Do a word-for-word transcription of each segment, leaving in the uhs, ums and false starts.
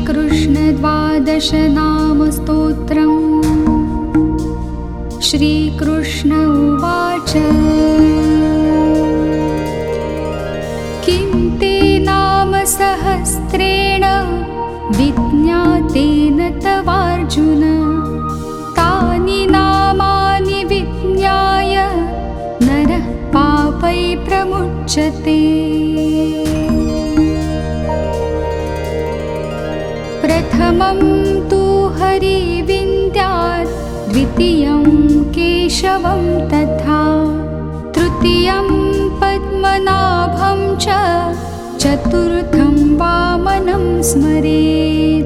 श्रीकृष्णद्वादशनामस्तोत्रम्। श्रीकृष्ण उवाच किं ते नाम सहस्रेण विज्ञातेन तवार्जुन। तानि नामानि विज्ञाय नरः पापै प्रमुच्यते। प्रथमं तु हरिविन्द्यात्, द्वितीयं केशवं तथा, तृतीयं पद्मनाभं च, चतुर्थं वामनं स्मरेत्।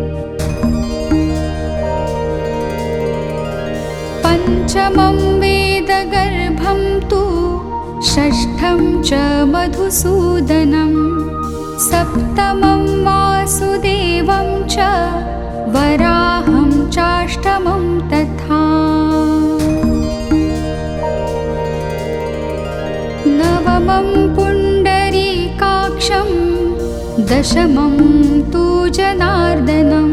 पञ्चमं वेदगर्भं तु, षष्ठं च मधुसूदनं, सप्तमं वासुदेवं च, वराहं चाष्टमं तथा। नवमं पुण्डरीकाक्षं, दशमं तु जनार्दनं,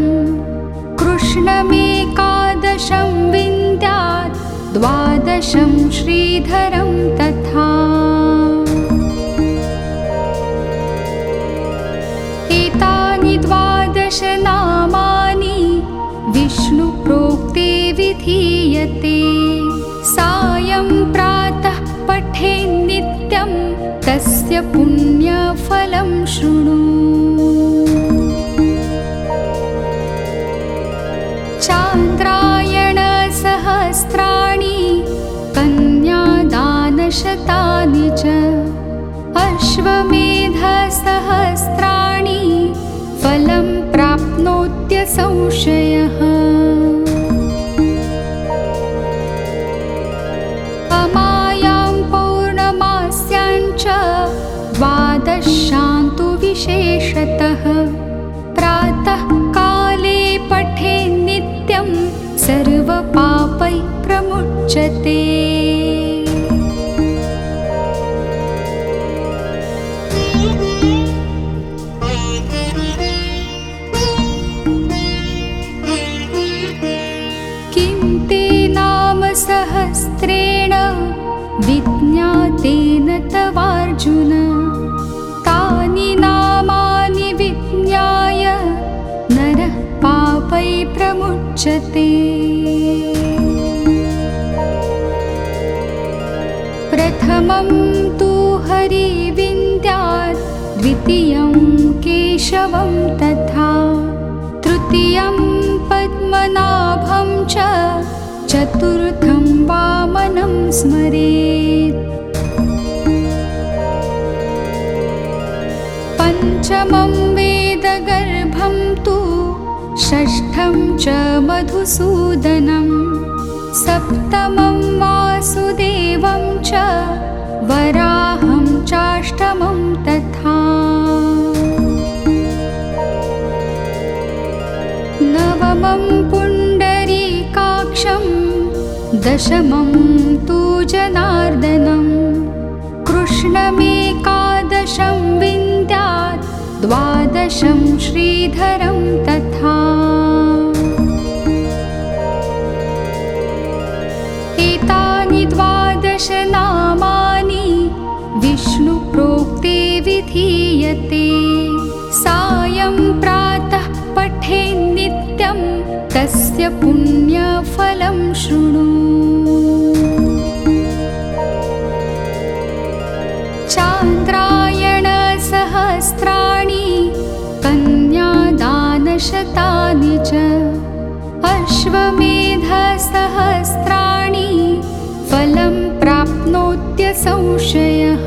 कृष्णमेकादशं विन्द्यात्, द्वादशं श्रीधरं तथा। एतानि द्वादश नामानि विष्णुप्रोक्ते विधीयते। सायं प्रातः पठेन्नित्यं, तस्य पुण्यफलं शृणु। चान्द्रायणसहस्राणि, कन्यादानशतानि च, अश्वमेधसहस्राणि, फलं प्राप्नोत्यसंशयः। अमायां पौर्णमास्यां च, द्वादशान्तु विशेषतः। प्रातः काले पठेन्नित्यं, सर्वपापैः प्रमुच्यते। किं ते नाम सहस्रेण विज्ञातेन तवार्जुन। तानि नामानि विज्ञाय नरः पापैः प्रमुच्यते। प्रथमं तु हरिविन्द्यात्, द्वितीयं केशवं तथा, तृतीयं पद्मनाभं च, चतुर्थं वामनं स्मरेत्। पञ्चमं वेदगर्भं तु, षष्ठं च मधुसूदनं, सप्तमं वासुदेवं च, वराहं चाष्टमं तथा। नवमं पुण्डरीकाक्षं, दशमं तु जनार्दनं, कृष्णमेकादशं विन्द्यात्, द्वादशं श्रीधरं तथा। एतानि द्वादश नामानि विष्णुप्रोक्ते विधीयते। सायं प्रातः पठेन्नित्यं, तस्य पुण्यफलं शृणु। चान्द्रायणसहस्राणि, कन्यादानशतानि च, अश्वमेधसहस्राणि, फलं प्राप्नोत्यसंशयः।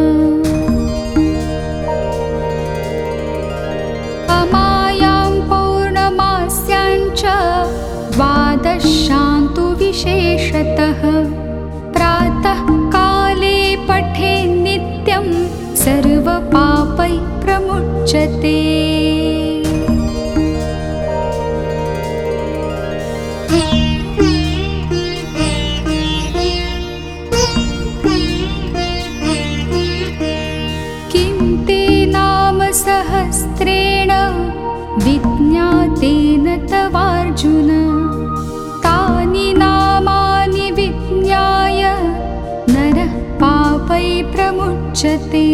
अमायां पौर्णमास्यां च, द्वादशान्तु विशेषतः। प्रातः काले पठेन्नित्यं, सर्वपापैः प्रमुच्यते। सहस्रेण विज्ञातेन तवार्जुन तानि नामानि विज्ञाय नरः पापै प्रमुच्यते।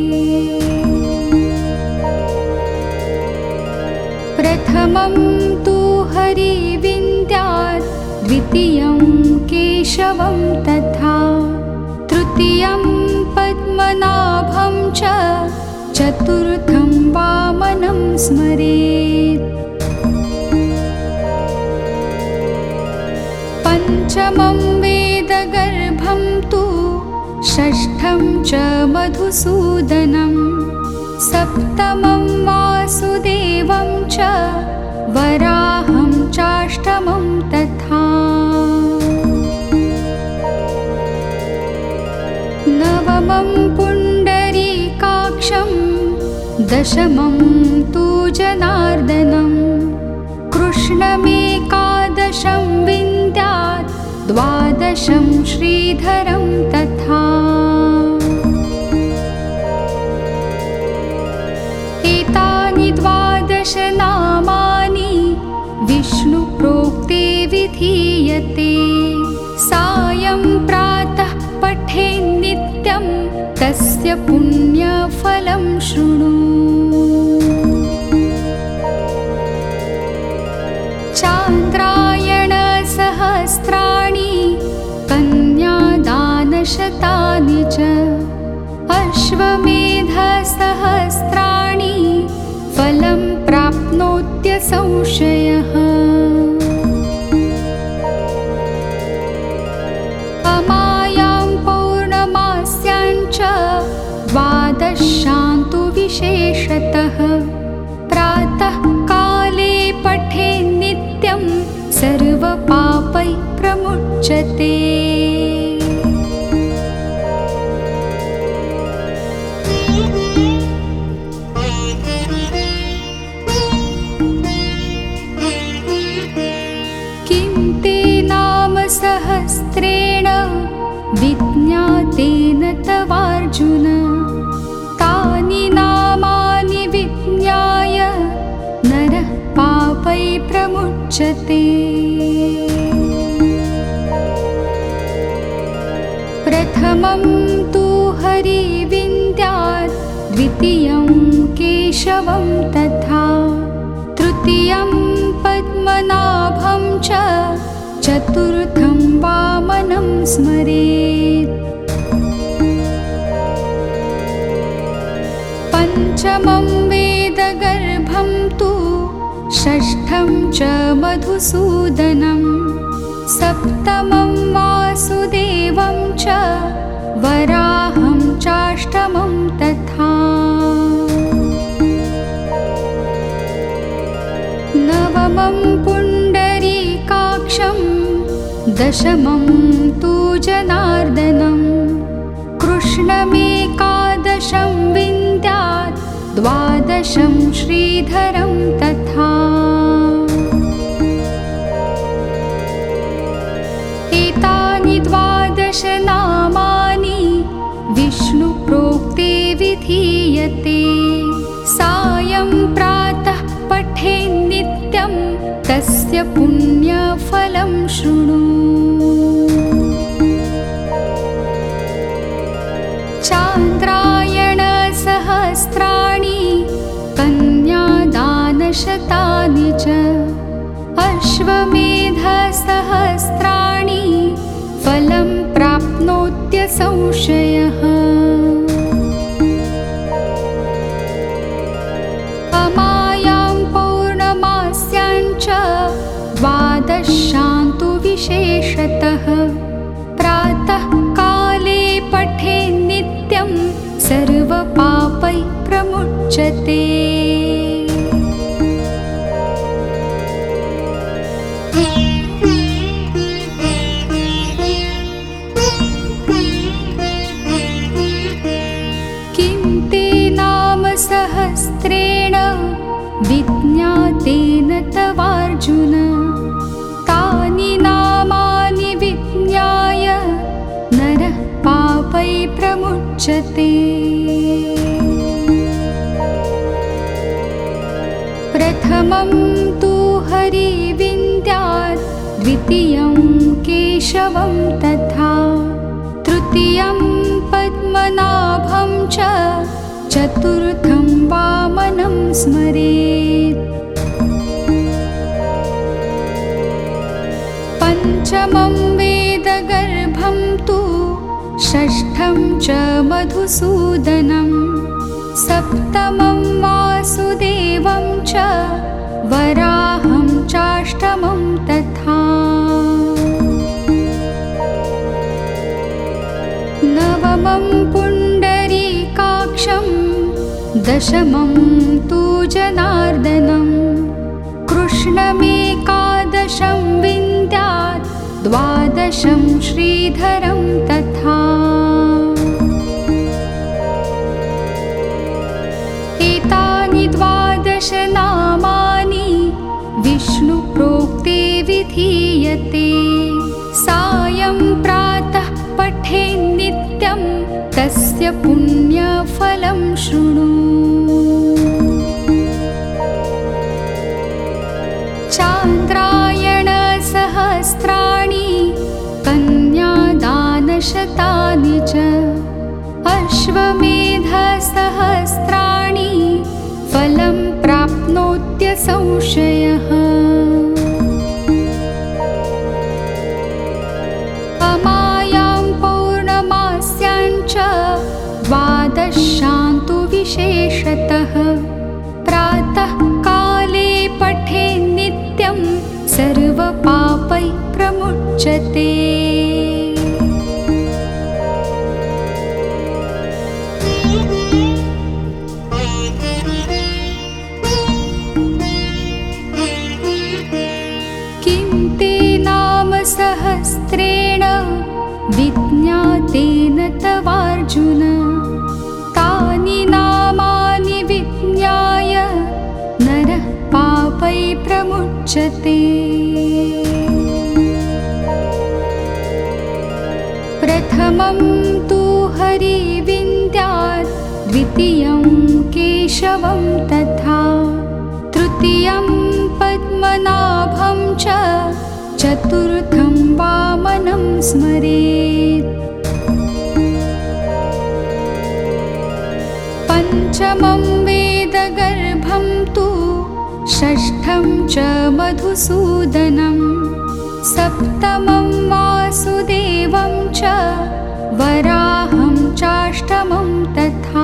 प्रथमं तु हरिविन्द्यात् द्वितीयं केशवं तथा तृतीयं पद्मनाभं च चतुर्थं वामनं स्मरेत्। पञ्चमं वेदगर्भं तु षष्ठं च मधुसूदनं सप्तमं वासुदेवं च वराहं चाष्टमं तथा। नवमं पुण्डरीकाक्षं दशमं तु जनार्दनं कृष्णमेकादशं विन्द्यात् द्वादशं श्रीधरं तथा। एतानि द्वादश नामानि विष्णुप्रोक्ते विधीयते। सायं प्रातः पठेन्नित्यं तस्य पुण्यफलं शृणु। चान्द्रायणसहस्राणि कन्यादानशतानि च अश्वमेधसहस्राणि फलं प्राप्नोत्यसंशयः। अमायां पौर्णमास्याञ्च द्वादशान्तु विशेषतः प्रातः काले पठेन्नित्यं सर्वपापैः प्रमुच्यते। किं ते नाम सहस्रेण विज्ञातेन तवार्जुन तानि नामानि विज्ञाय नरः पापैः प्रमुच्यते। प्रथमं तु हरिविन्द्यात् द्वितीयं केशवं तथा तृतीयं पद्मनाभं च चतुर्थं वामनं स्मरेत्। पञ्चमं वेदगर्भं तु षष्ठं च मधुसूदनं सप्तमं वासुदेवं च वराहं चाष्टमं तथा। नवमं पुण्डरीकाक्षं दशमं तु जनार्दनं कृष्णमेकादशं विन्द्यात् द्वादशं श्रीधरं तथा। एतानि द्वादश नामानि विष्णुप्रोक्ते विधीयते। सायं प्रातः पठेन्नित्यं तस्य पुण्यफलं शृणु। चान्द्रायणसहस्राणि कन्यादानशतानि च अश्वमेधसहस्राणि फलं प्राप्नोत्यसंशयः। अमायां पौर्णमास्याञ्च द्वादशान्तु विशेषतः प्रातः काले पठेन्नित्यं सर्वपापैः प्रमुच्यते। किं ते नाम सहस्रेण विज्ञातेन तवार्जुन तानि नामानि विज्ञाय नरः पापैः प्रमुच्यते। प्रथमं तु हरिविन्द्यात् द्वितीयं केशवं तथा तृतीयं पद्मनाभं च चतुर्थं वामनं स्मरेत्। पञ्चमं वेदगर्भं तु षष्ठं च मधुसूदनं सप्तमं वासुदेवं च वराहं चाष्टमं तथा नवमं पुण्डरीकाक्षं दशमं तु जनार्दनं कृष्णमेकादशं विन्द्यात् द्वादशं श्रीधरं तथा एतानि द्वादश नामानि विष्णुप्रोक्ते विधीयते। सायं प्रातः पठेन्नित्यं तस्य पुण्यफलं शृणु। चान्द्रायणसहस्राणि कन्यादानशतानि च अश्वमेधसहस्राणि फलं प्राप्नोत्यसंशयः। अमायां पौर्णमास्याञ्च द्वादशान्तु विशेषतः प्रातः काले पठेन्नित्यं सर्वपापैः प्रमुच्यते। किं ते नाम सहस्रेण विज्ञातेन तवार्जुन तानि नामानि विज्ञाय नरः पापैः प्रमुच्यते। प्रथमं तु हरिविन्द्यात् द्वितीयं केशवं तथा तृतीयं पद्मनाभं च चतुर्थं वामनं स्मरेत्। पञ्चमं वेदगर्भं तु षष्ठं च मधुसूदनं सप्तमं वासुदेवं च वराहं चाष्टमं तथा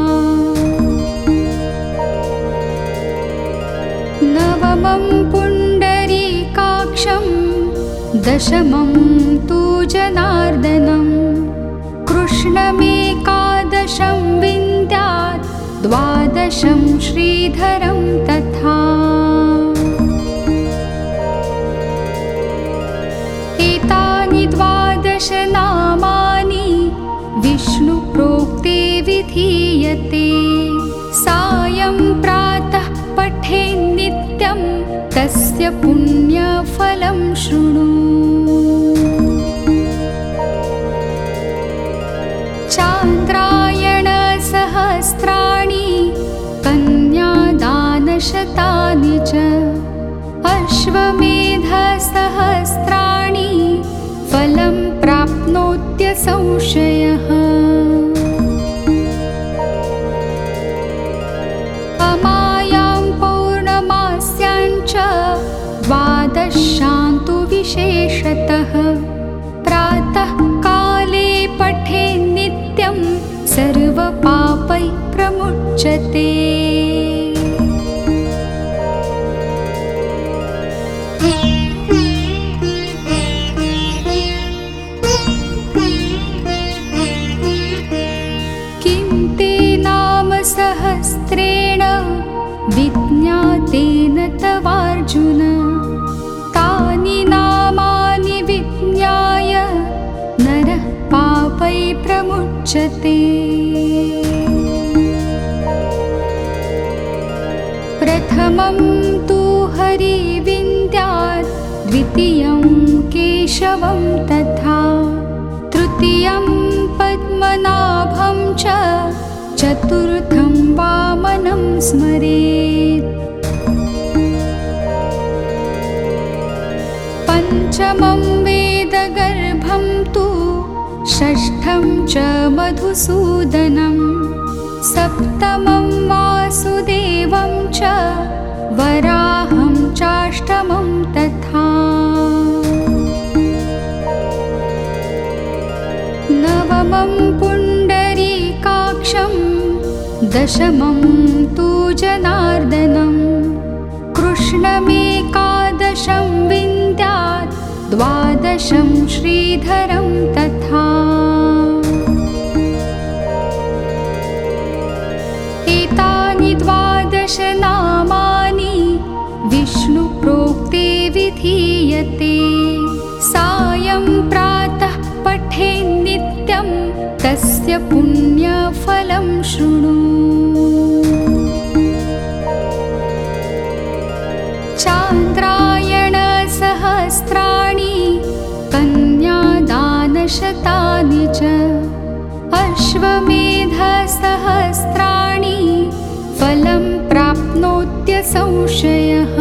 नवमं पुण्डरीकाक्षं दशमं तु जनार्दनं कृष्णमेकादशं विन्द्यात् द्वादशं श्रीधरं तथा एतानि द्वादश नामानि विष्णुप्रोक्ते विधीयते। सायं प्रातः पठेन्नित्यं तस्य पुण्यफलं शृणु। चान्द्रायणसहस्राणि कन्यादानशतानि च अश्वमेधसहस्राणि फलं प्राप्नोत्यसंशयः। अमायां पौर्णमास्याञ्च द्वादशान्तु विशेषतः प्रातः काले पठेन्नित्यं सर्वपापैः प्रमुच्यते। किं ते नाम सहस्रेण विज्ञातेन तवार्जुन तानि नामानि विज्ञाय नरः पापैः प्रमुच्यते। प्रथमं तु हरिविन्द्यात् द्वितीयं केशवं तथा तृतीयं पद्मनाभं च चतुर्थं वामनं स्मरेत्। पञ्चमं पञ्चमं वेदगर्भं तु षष्ठं च मधुसूदनं सप्तमं वासुदेवं च वराहं चाष्टमं तथा नवमं पुण्डरीकाक्षं दशमं तु जनार्दनं कृष्णमेकादशं विन्द्यात् द्वादशं श्रीधरं तथा एतानि द्वादश नामानि विष्णुप्रोक्ते विधीयते सायं प्रातः पठेन्नित्यं तस्य पुण्यफलं शृणु चान्द्रायणसहस्राणि कन्यादानशतानि च अश्वमेधसहस्राणि फलं प्राप्नोत्यसंशयः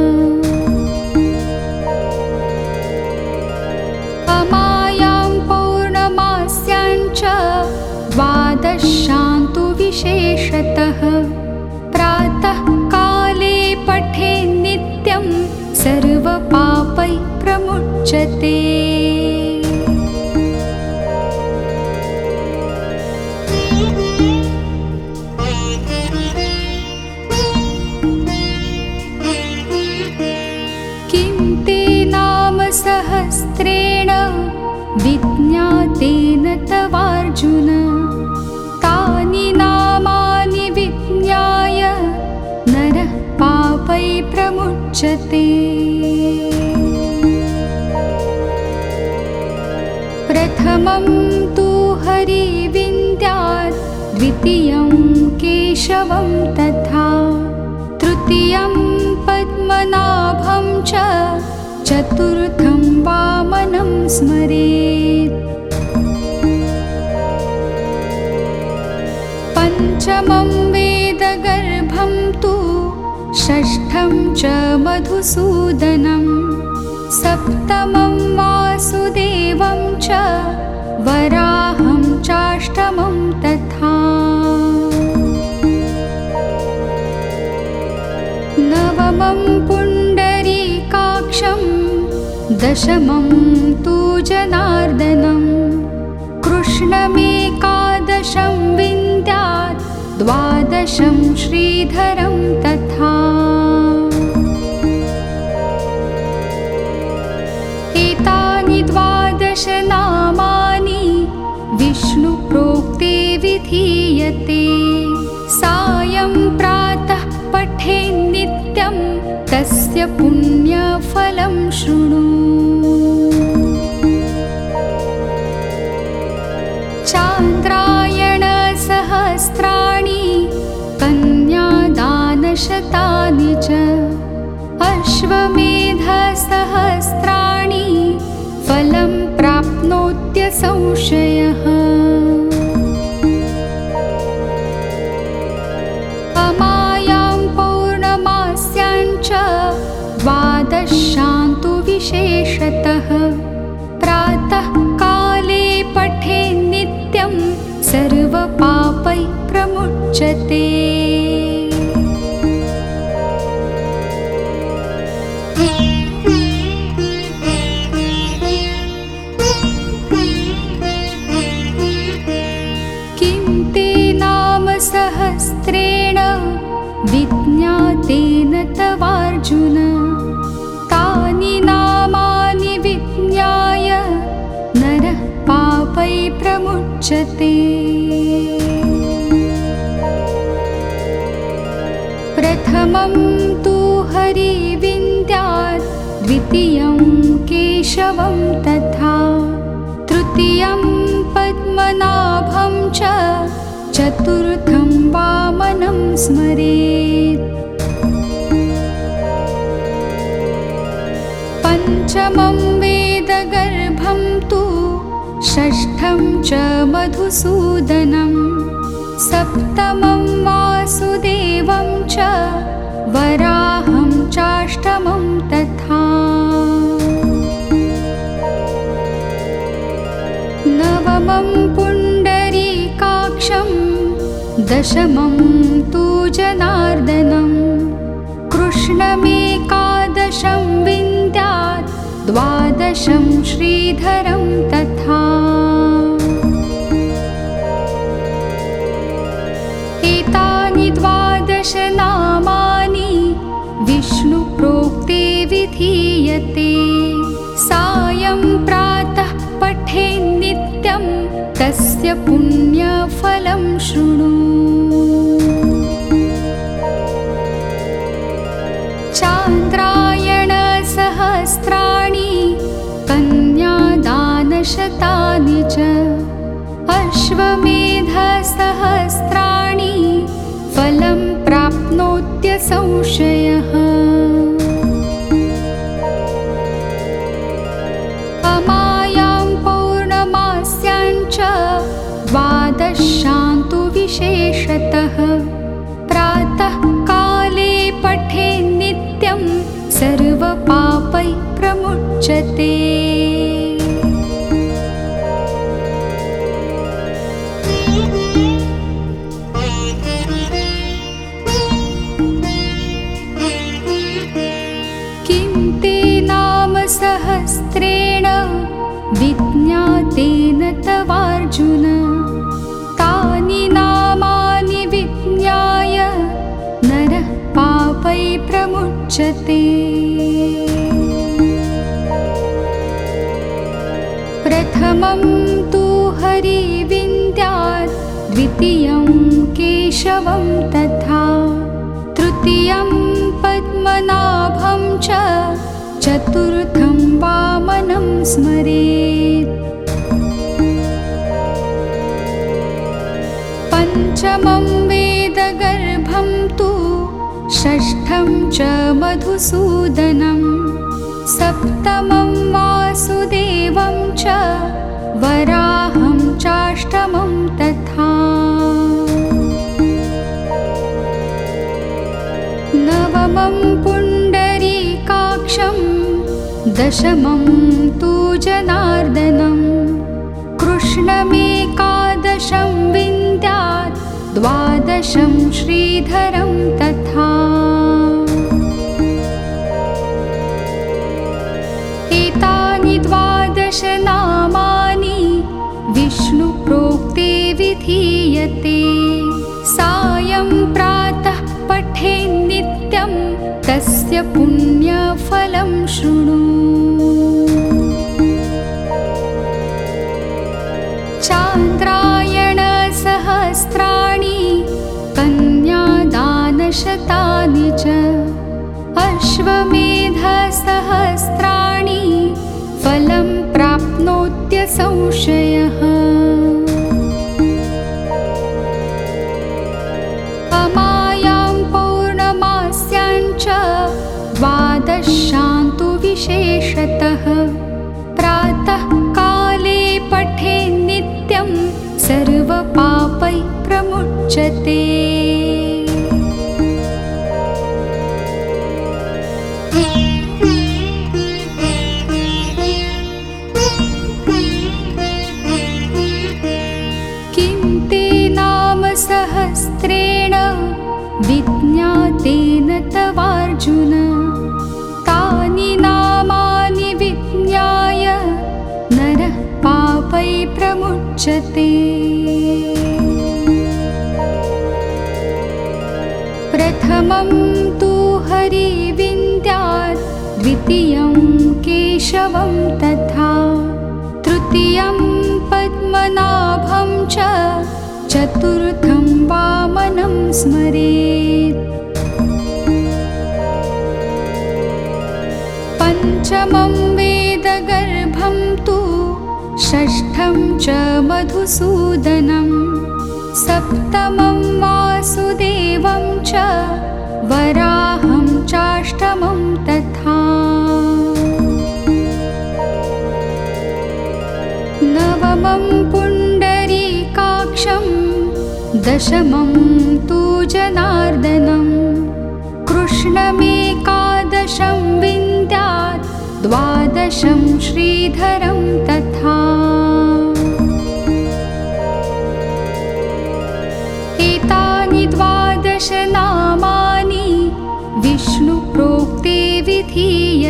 अमायां पौर्णमास्याञ्च द्वादशान्तु विशेषतः प्रातः काले पठेन्नित्यं सर्वपापैः प्रमुच्यते किं ते नाम सहस्रेण विज्ञातेन तवार्जुन तानि नामानि विज्ञाय नरः पापैः प्रमुच्यते प्रथमं तु हरिविन्द्यात् द्वितीयं केशवं तथा तृतीयं पद्मनाभं च चतुर्थं वामनं स्मरेत् पञ्चमं वेदगर्भं तु षष्ठं च मधुसूदनं सप्तमं वासुदेवं च वराहं चाष्टमं तथा नवमं पुण्डरीकाक्षं दशमं तु जनार्दनं कृष्णमेकादशं विन्द्यात् द्वादशं श्रीधरं तथा एतानि द्वादश नामानि विष्णुप्रोक्ते विधीयते सायं प्रातः पठेन्नित्यं तस्य पुण्यफलं शृणु चान्द्रायणसहस्राणि कन्यादानशतानि च अश्वमेधसहस्राणि फलं प्राप्नोत्यसंशयः अमायां पौर्णमास्याञ्च द्वादशान्तु विशेषतः प्रातः काले पठेन्नित्यं सर्वपापैः प्रमुच्यते किं ते नाम सहस्रेण विज्ञातेन तवार्जुन तानि नामानि विज्ञाय नरः पापैः प्रमुच्यते प्रथमं तु हरिविन्द्यात् द्वितीयं केशवं तथा तृतीयं पद्मनाभं च चतुर्थं वामनं स्मरेत् पञ्चमं वेदगर्भं तु षष्ठं च मधुसूदनं सप्तमं वासुदेवं च वराहं चाष्टमं तथा नवमं पुण्डरीकाक्षं दशमं तु जनार्दनं कृष्णमेकादशं विन्द्यात् द्वादशं श्रीधरं तथा एतानि द्वादश नामानि विष्णुप्रोक्ते विधीयते सायं प्रातः पठेन्नित्यं तस्य पुण्यफलं शृणु चान्द्रायणसहस्राणि कन्यादानशतानि च अश्वमेधसहस्राणि फलं प्राप्नोत्यसंशयः अमायां पौर्णमास्याञ्च द्वादशान्तु विशेषतः प्रातः काले पठेन्नित्यं सर्वपापैः प्रमुच्यते सहस्रेण विज्ञातेन तवार्जुन तानि नामानि विज्ञाय नरः पापैः प्रमुच्यते प्रथमं तु हरिविन्द्यात् द्वितीयं केशवं तथा तृतीयं पद्मनाभं च चतुर्थं वामनं स्मरेत् पञ्चमं वेदगर्भं तु षष्ठं च मधुसूदनं सप्तमं वासुदेवं च वराहं चाष्टमं तथा नवमं पुण्डरीकाक्षं दशमं तु जनार्दनं कृष्णमेकादशं विन्द्यात् द्वादशं श्रीधरं तथा एतानि द्वादश नामानि विष्णुप्रोक्ते विधीयते सायं प्रातः पठेन्नित्यं तस्य पुण्यफलं शृणु चान्द्रायणसहस्राणि कन्यादानशतानि च अश्वमेधसहस्राणि फलं प्राप्नोत्यसंशयः अमायां पौर्णमास्याञ्च द्वादशान्तु विशेषतः प्रातः काले पठेन्नित्यं सर्वपापैः प्रमुच्यते किं ते नाम सहस्रेण विज्ञातेन तवार्जुन तानि नामानि विज्ञाय नरः पापैः प्रमुच्यते प्रथमं तु हरिविन्द्यात् द्वितीयं केशवं तथा तृतीयं पद्मनाभं च चतुर्थं वामनं स्मरेत् पञ्चमं वेदगर्भं तु षष्ठं च मधुसूदनं सप्तमं वासुदेवं च वराहं चाष्टमं तथा नवमं पुण्डरीकाक्षं दशमं तु जनार्दनं कृष्णमेकादशं विन्द्यात् द्वादशं श्रीधरं तथा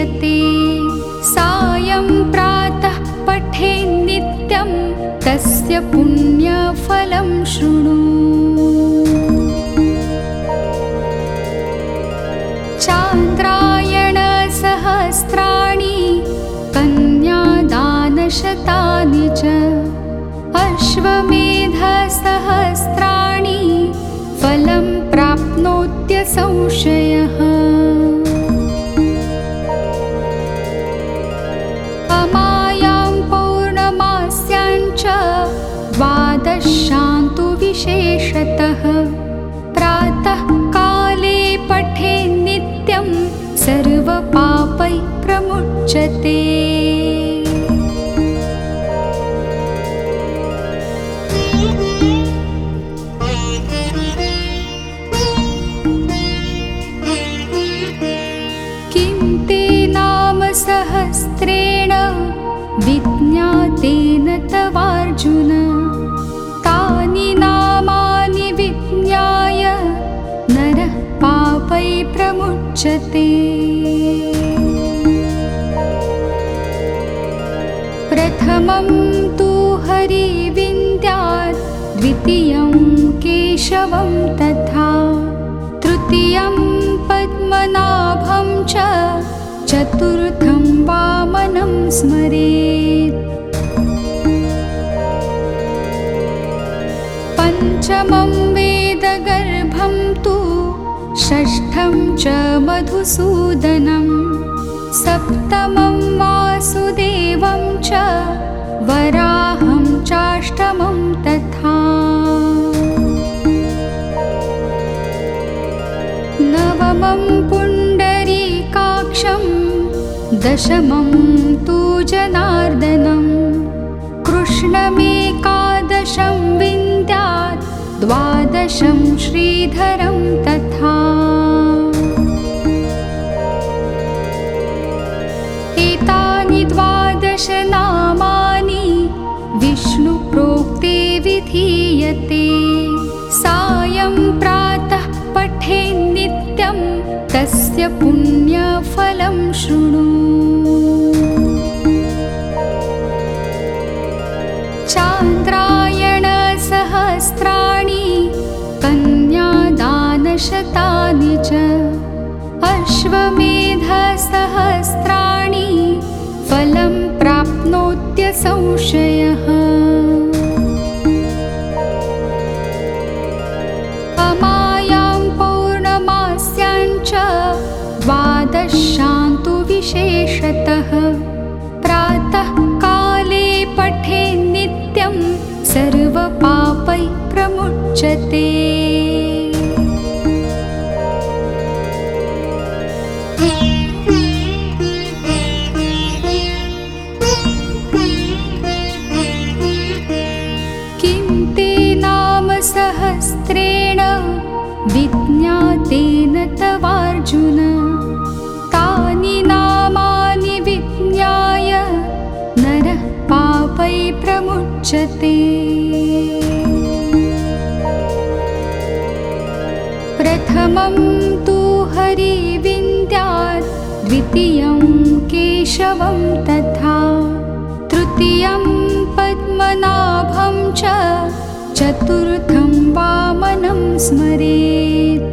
विधीयते सायं प्रातः पठेन् नित्यं तस्य पुण्यफलं शृणु। चान्द्रायणसहस्राणि कन्यादानशतानि च अश्वमेधसहस्राणि फलं प्राप्नोत्यसंशयः। अमायां पौर्णमास्यां च द्वादशान्तु विशेषतः प्रातः काले पठेन् नित्यं सर्वपापैः प्रमुच्यते। किं ते नाम सहस्रेण विज्ञातेन तवार्जुन तानि नामानि विज्ञाय नरः पापैः प्रमुच्यते। प्रथमं तु हरिविन्द्यात् द्वितीयं केशवं तथा तृतीयं पद्मनाभं च चतुर्थं वामनं स्मरेत्। पञ्चमं वेदगर्भं तु षष्ठं च मधुसूदनं सप्तमं वासुदेवं च वराहं चाष्टमं तथा। नवमं पुण्डरीकाक्षं दशमं तु जनार्दनं कृष्णमेकादशं विन्द्यात् द्वादशं श्रीधरं तथा। एतानि द्वादश नामानि विष्णुप्रोक्ते विधीयते सायं प्रातः पठेन् नित्यं तस्य पुण्यफलं शृणु। चान्द्रायणसहस्राणि कन्यादानशतानि च अश्वमेधसहस्राणि फलं प्राप्नोत्यसंशयः। अमायां पौर्णमास्यां च द्वादशान्तु विशेषतः प्रातः काले पठेन् नित्यं सर्वपापैः प्रमुच्यते। किं ते नाम सहस्रेण विज्ञातेन तवार्जुन तानि नामानि विज्ञाय नरः पापैः प्रमुच्यते। प्रथमं तु हरिविन्द्यात् द्वितीयं केशवं तथा तृतीयं पद्मनाभं च चतुर्थं वामनं स्मरेत्।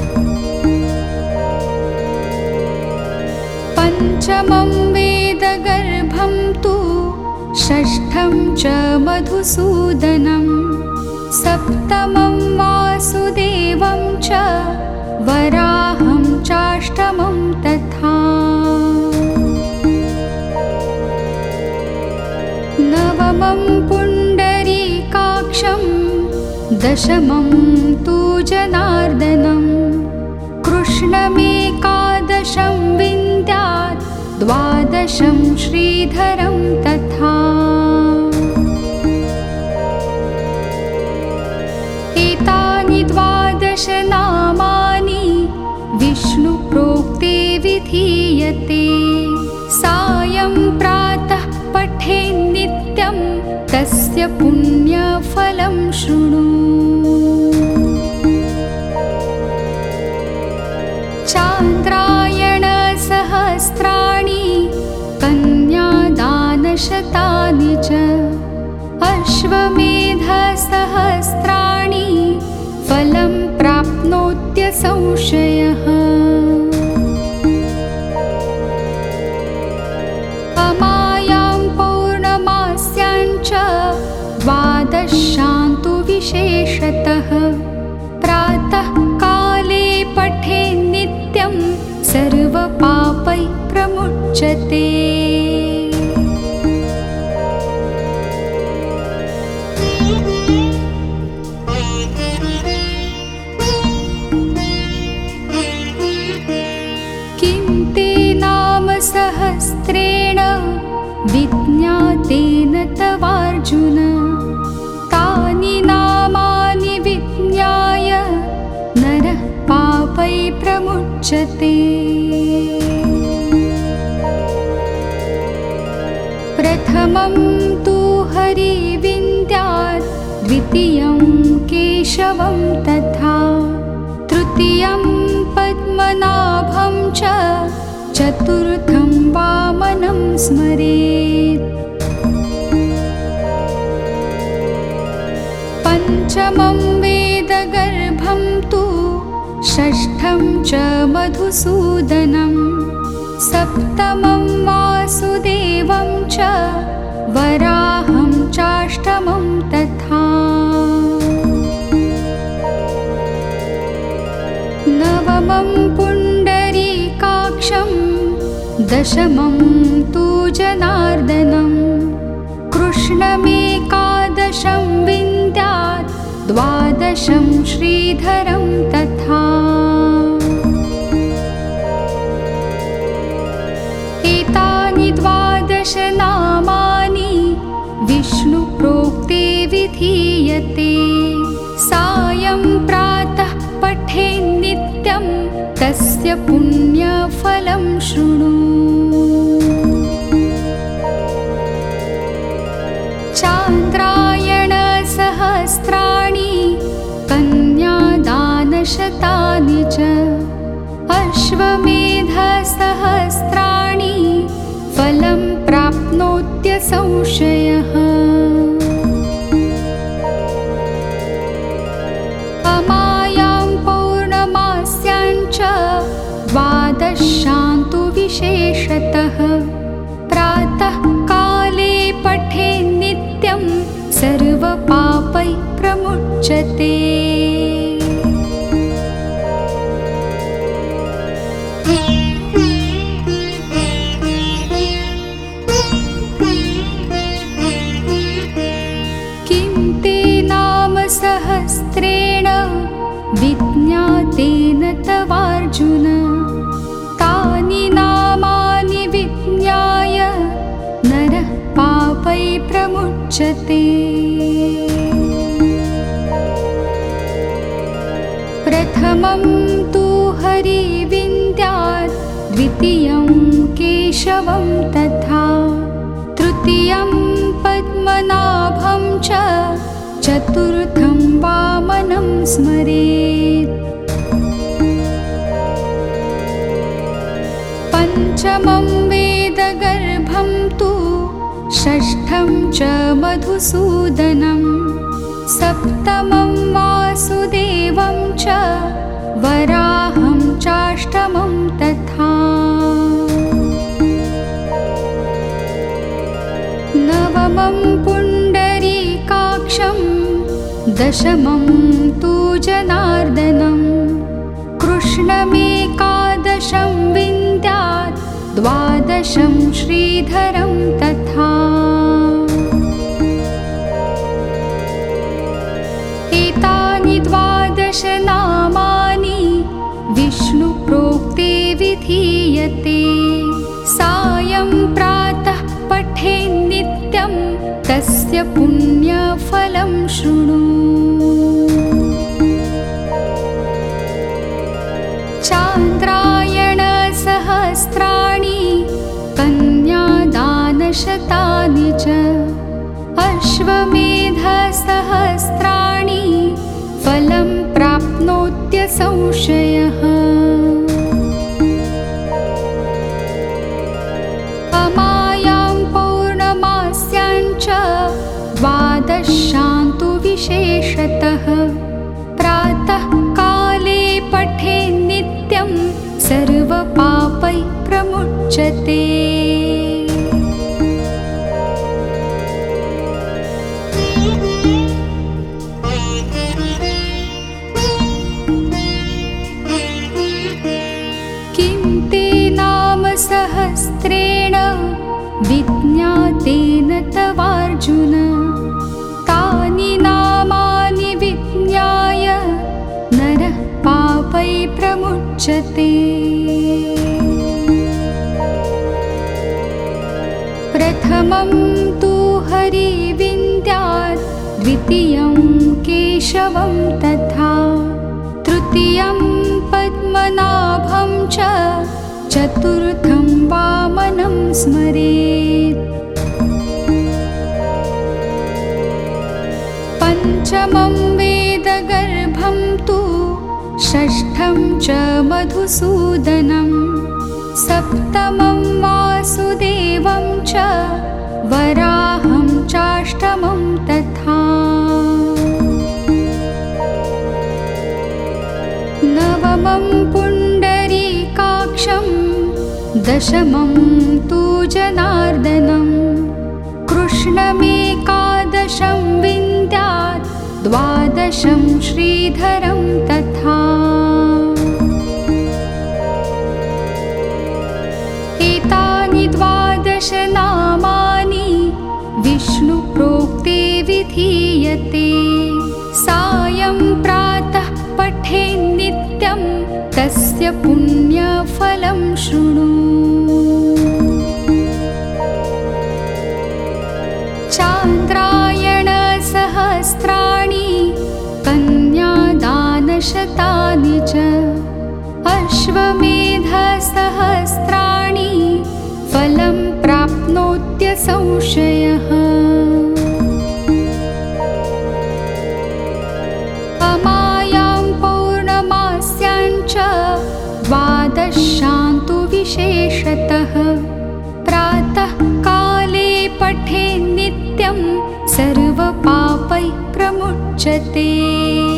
पञ्चमं वेदगर्भं तु षष्ठं च मधुसूदनं सप्तमं वासुदेवं च वराहं चाष्टमं तथा। नवमं पुण्डरीकाक्षं दशमं तु जनार्दनं कृष्णमेकादशं विन्द्यात् द्वादशं श्रीधरं तथा। एतानि द्वादश नामानि विष्णुप्रोक्ते विधीयते सायं प्रातः पठेन् नित्यं तस्य पुण्यफलं शृणु। चान्द्रायणसहस्राणि दानशतानि च अश्वमेधसहस्राणि फलं प्राप्नोत्यसंशयः अमायां पौर्णमास्याञ्च द्वादशान्तु विशेषतः प्रातः काले पठे नित्यं सर्वपापैः प्रमुच्यते। किं ते नाम सहस्रेण विज्ञातेन तवार्जुन तानि नामानि विज्ञाय नरः पापैः प्रमुच्यते। प्रथमं तु हरिविन्द्यात् द्वितीयं केशवं तथा तृतीयं पद्मनाभं च चतुर्थं वामनं स्मरेत्। पञ्चमं वेदगर्भं तु षष्ठं च मधुसूदनं सप्तमं वासुदेवं च वराहं चाष्टमं तथा नवमं पुण्डरीकाक्षं दशमं तु जनार्दनं कृष्णमेकादशं विन्द्यात् द्वादशं श्रीधरं तथा एतानि द्वादश नामानि विष्णुप्रोक्ते विधीयते सायं प्रातः पठे नित्यं तस्य पुण्यफलं शृणु। चान्द्रायणसहस्राणि कन्यादानशतानि च अश्वमेधसहस्राणि फलं प्राप्नोत्यसंशयः अमायां पौर्णमास्याञ्च द्वादशान्तु विशेषतः प्रातः काले पठे नित्यं सर्वपापैः प्रमुच्यते। किं ते नाम सहस्रेण विज्ञातेन तवार्जुन तानि नामानि विज्ञाय नरः पापैः प्रमुच्यते। प्रथमं तु हरिविन्द्यात् द्वितीयं केशवं तथा तृतीयं पद्मनाभं च चतुर्थं वामनं स्मरेत्। पञ्चमं वेदगर्भं तु षष्ठं च मधुसूदनं सप्तमं वासुदेवं च वराहं चाष्टमं तथा नवमं पुण्डरीकाक्षं दशमं तु जनार्दनं कृष्णमेकादशं विन्द्यात् द्वादशं श्रीधरं तथा एतानि द्वादश नामानि विष्णुप्रोक्ते विधीयते सायं प्रातः पठे नित्यं तस्य पुण्यफलं शृणु। चान्द्रायणसहस्राणि कन्यादानशतानि च अश्वमेधसहस्राणि फलं प्राप्नोत्यसंशयः अमायां पौर्णमा विशेषतः प्रातः काले पठे नित्यं सर्वपापै प्रमुच्यते। सहस्रेण विज्ञातेन तवार्जुन तानि नामानि विज्ञाय नरः पापै प्रमुच्यते। प्रथमं तु हरिविन्द्यात् द्वितीयं केशवं तथा तृतीयं पद्मनाभं च चतुर्थं वामनं स्मरेत्। पञ्चमं वेदगर्भं तु षष्ठं च मधुसूदनं सप्तमं वासुदेवं च वराहं चाष्टमं तथा। नवमं पुण्डरीकाक्षं दशमं तु जनार्दनं कृष्णमेकादशं विन्द्यात् द्वादशं श्रीधरं तथा। एतानि द्वादश नामानि विष्णुप्रोक्ते विधीयते। सायं प्रातः पठे नित्यं तस्य पुण्यफलं शृणु। चान्द्रायणसहस्राणि कन्यादानशतानि च अश्वमेधसहस्राणि फलं प्राप्नोत्यसंशयः। अमायां पौर्णमास्याञ्च द्वादशान्तु विशेषतः प्रातः काले पठे नित्यं सर्वपापै प्रमुच्यते।